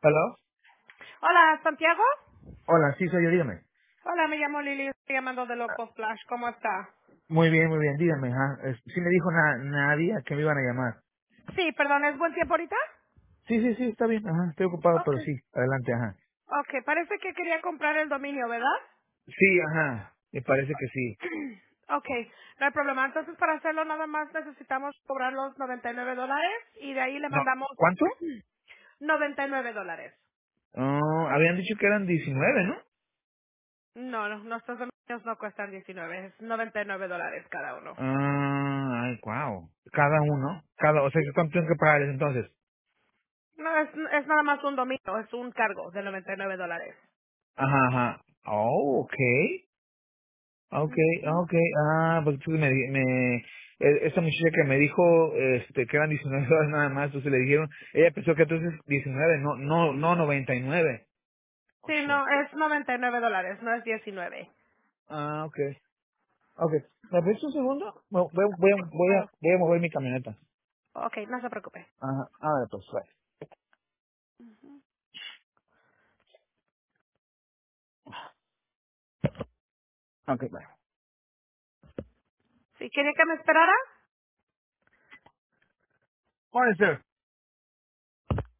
¿Hello? Hola, Santiago. Hola, sí, soy yo, dígame. Hola, me llamo Lili, estoy llamando de Loco Flash. ¿Cómo está? Muy bien, dígame. Ajá. Sí me dijo nadie que me iban a llamar. Sí, perdón, ¿es buen tiempo ahorita? Sí, está bien. Ajá, estoy ocupado, pero Okay. sí, adelante, ajá. Okay, parece que quería comprar el dominio, ¿verdad? Sí, ajá, me parece que sí. Okay, no hay problema. Entonces, para hacerlo nada más necesitamos cobrar los $99 y de ahí le No, mandamos ¿cuánto? $99. Habían dicho que eran 19, ¿no? No, no, nuestros dominios no cuestan 19, es $99 cada uno. Ay, wow. Cada uno, o sea, ¿cuánto tengo que pagarles entonces? No, es nada más un dominio, es un cargo de $99. Ajá. Oh, okay. Pues tú esta muchacha que me dijo, que eran 19 dólares nada más, entonces le dijeron, ella pensó que entonces 19, no 99. Oh, Sí, shit. no, es $99, no es 19. Okay. ¿Me ves un segundo? Voy a mover mi camioneta. Ok, no se preocupe. Ajá, a ver, pues, bye. Okay, bye. Si quiere que me esperara, Morning, sir.